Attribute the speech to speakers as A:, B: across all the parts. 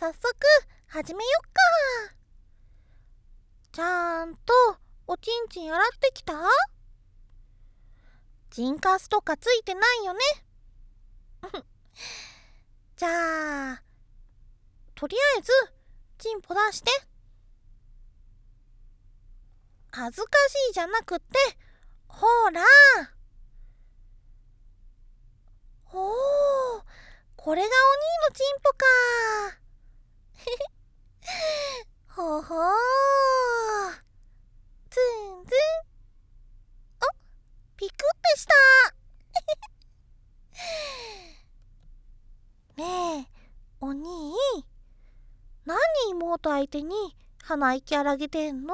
A: 早速始めよっか。ちゃんとおちんちん洗ってきた？チンカスとかついてないよね。じゃあとりあえずチンポ出して。恥ずかしいじゃなくって、ほら。おー、これがお兄のチンポか。ほほー。ツンツン。お、ピクってした。ねえ、お兄、何妹相手に鼻息荒げてんの？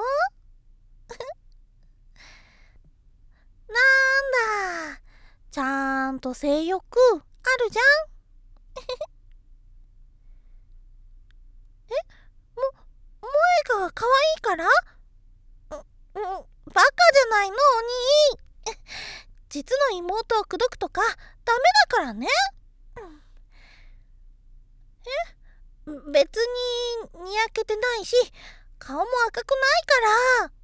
A: なんだ、ちゃんと性欲あるじゃん。萌香が可愛いから？バカじゃないの、お兄。実の妹を口説くとかダメだからね。別ににやけてないし、顔も赤くないから。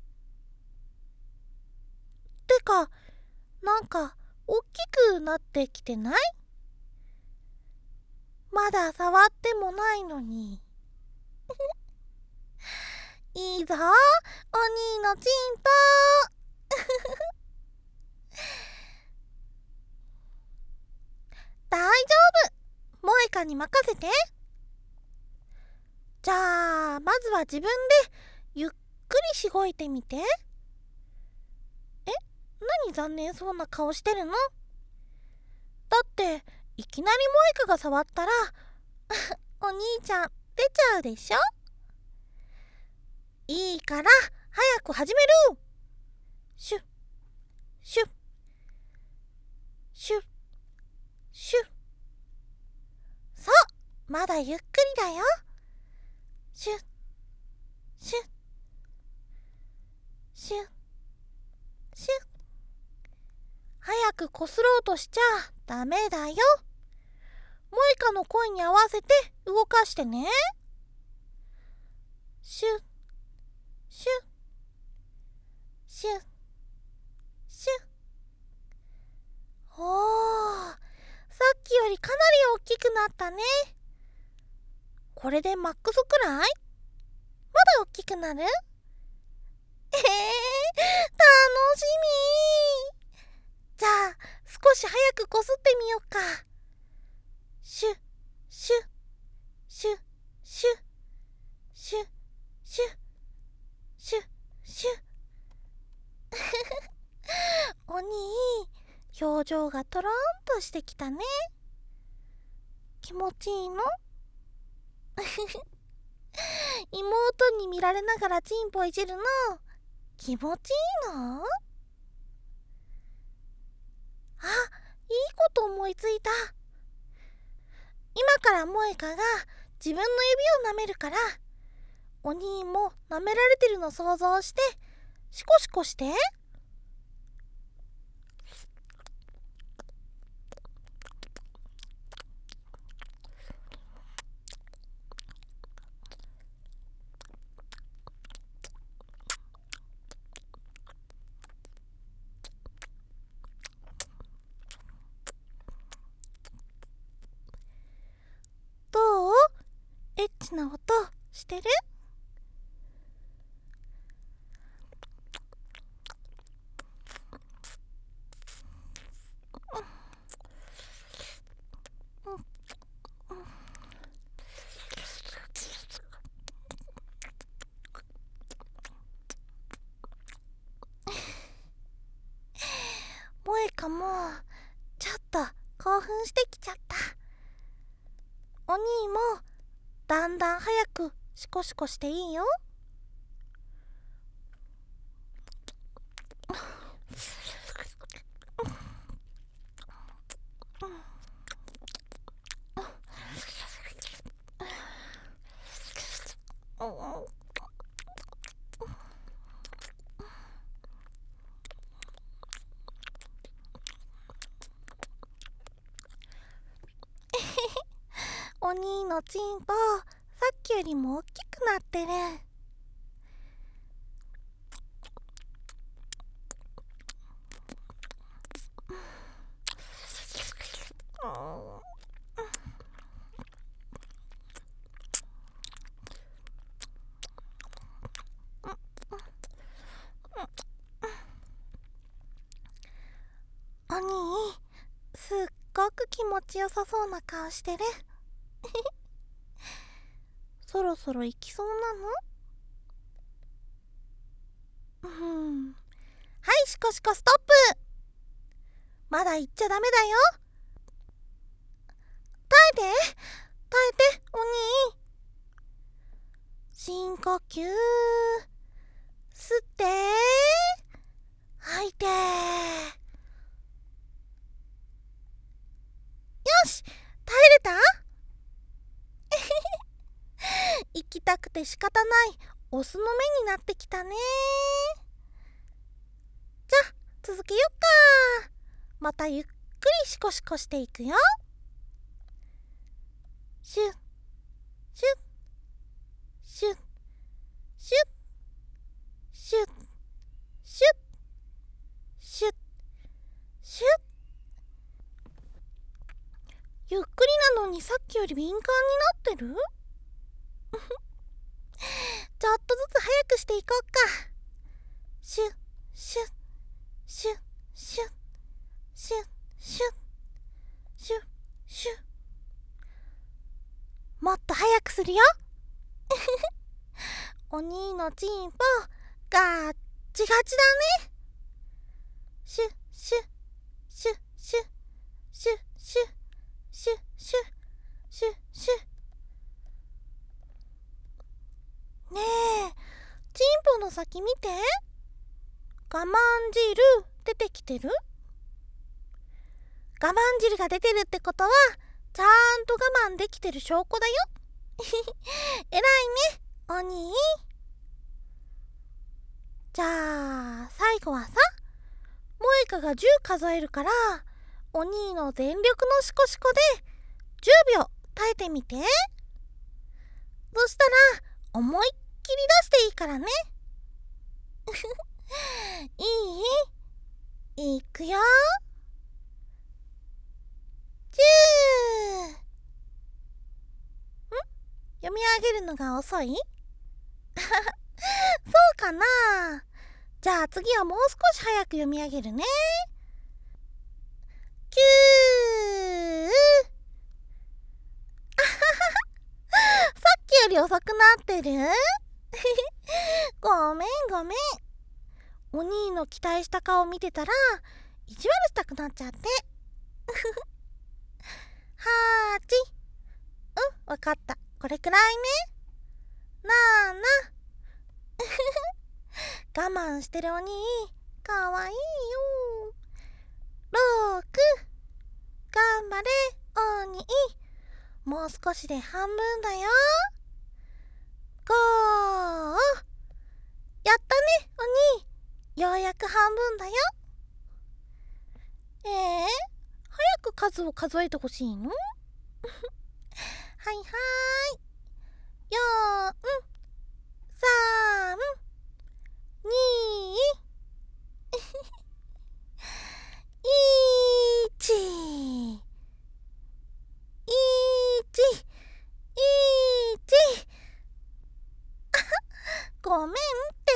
A: てか、なんか大きくなってきてない？まだ触ってもないのに。いいぞ、お兄のチンポ。大丈夫、萌香に任せて。じゃあまずは自分でゆっくりしごいてみて。何残念そうな顔してるの？だっていきなり萌香が触ったらお兄ちゃん出ちゃうでしょ。いいから早く始める。シュッシュッシュッシュッ。そう、まだゆっくりだよ。シュッシュッシュッシュッ。早くこすろうとしちゃダメだよ。萌香の声に合わせて動かしてね。シュッシュッシュッシュッ。おー、さっきよりかなり大きくなったね。これでマックスくらい？まだ大きくなる？楽しみ。じゃあ少し早くこすってみようか。シュッシュッシュッシュッシュッシュッシュッシュッ。お兄、表情がトロンとしてきたね。気持ちいいの？妹に見られながらチンポいじるの気持ちいいの？あ、いいこと思いついた。今から萌香が自分の指を舐めるから、お兄も舐められてるの想像してシコシコして。どう？エッチな音してる？萌香もちょっと興奮してきちゃった。お兄もだんだん早くシコシコしていいよ。お兄のチンポっきよりも大きくなってる。お兄、すっごく気持ちよさそうな顔してる。そろそろ行きそうなの？はい、シコシコストップ。まだ行っちゃダメだよ。耐えて、お兄。深呼吸。吸って、吐いて。よし、耐えれた？行きたくて仕方ないオスの目になってきたね。じゃあ続けよっか。またゆっくりシコシコしていくよ。シュッシュッシュッシュッシュッシュッシュッシュッ。ゆっくりなのにさっきより敏感になってる？ちょっとずつ早くしていこうか。シュッシュッシュッシュッシュッシュッシュッシュッ。もっと早くするよ。お兄のチンポガッチガチだね。シュッシュッシュッシュッシュッシュッシュッシュッシュッシュッ。ねえ、チンポの先見て。我慢汁出てきてる？我慢汁が出てるってことはちゃんと我慢できてる証拠だよ。偉いね、お兄。じゃあ最後はさ、萌香が10数えるからお兄の全力のシコシコで10秒耐えてみて。そしたら思いっきり出していいからね。いくよ。10。読み上げるのが遅い？そうかな。じゃあ次はもう少し早く読み上げるね。9。さっきより遅くなってる？ごめん。お兄の期待した顔見てたら意地悪したくなっちゃって。8。わかった。これくらいね。7。我慢してるお兄かわいいよ。6。頑張れお兄、もう少しで半分だよ。5。やったねお兄、ようやく半分だよ。早く数を数えてほしいの？はい。4、3、2、1。ごめんって。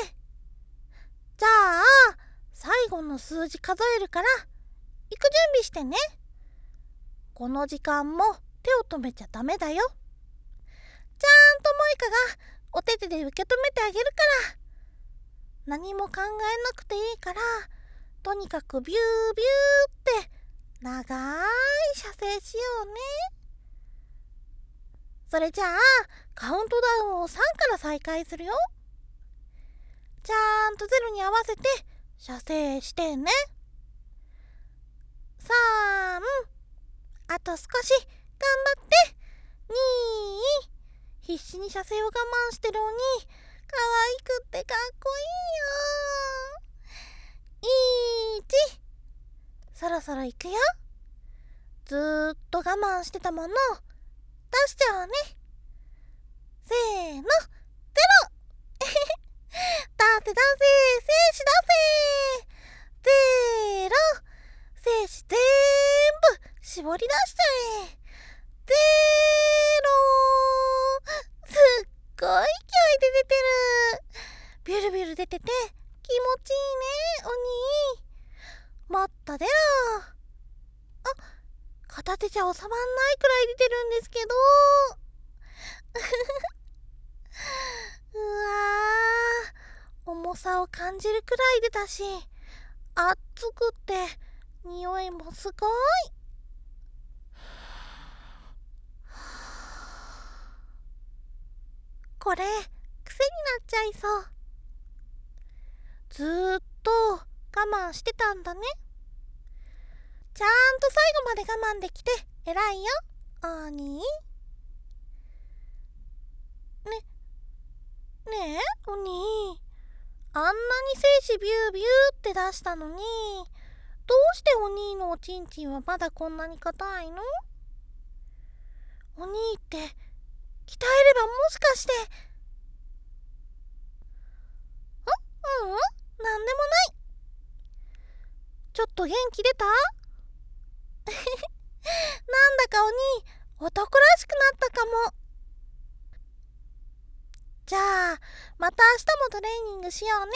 A: じゃあ最後の数字数えるから行く準備してね。この時間も手を止めちゃダメだよ。ちゃんと萌香がお手手で受け止めてあげるから。何も考えなくていいから、とにかくビュービューって長い射精しようね。それじゃあカウントダウンを3から再開するよ。ちゃんとゼロに合わせて射精してね。3。あと少し頑張って。2。必死に射精を我慢してるお兄、可愛くってかっこいいよ。1。そろそろ行くよ。ずーっと我慢してたもの出しちゃうね。 せーの、ゼロ出せ精子出せゼロ精子全部絞り出しちゃえゼロすっごい勢いで出てるビュルビュル出てて気持ちいいねお兄もっと出ろ片手じゃ収まんないくらい出てるんですけどうわー重さを感じるくらい出たし熱くて匂いもすごいこれ癖になっちゃいそうずーっと我慢してたんだねちゃんと最後まで我慢できて偉いよお兄ねえお兄あんなに精子ビュービューって出したのにどうしてお兄のおちんちんはまだこんなに硬いのお兄って鍛えればもしかしてなんでもないちょっと元気出たなんだかお兄男らしくなったかもじゃあまた明日もトレーニングしよう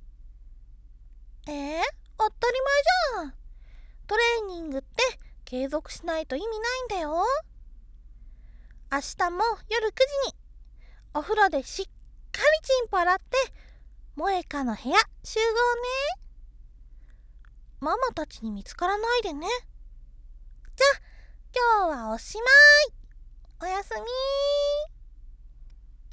A: ね当たり前じゃんトレーニングって継続しないと意味ないんだよ明日も夜9時にお風呂でしっかりチンポ洗って萌香の部屋集合ねママたちに見つからないでねじゃあ今日はおしまい